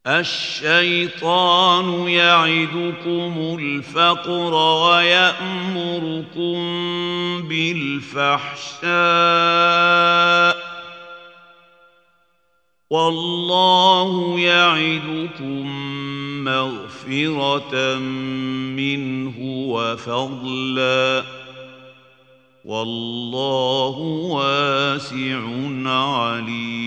الشيطان يعدكم الفقر ويأمركم بالفحشاء والله يعدكم مغفرة منه وفضلا والله واسع عليم.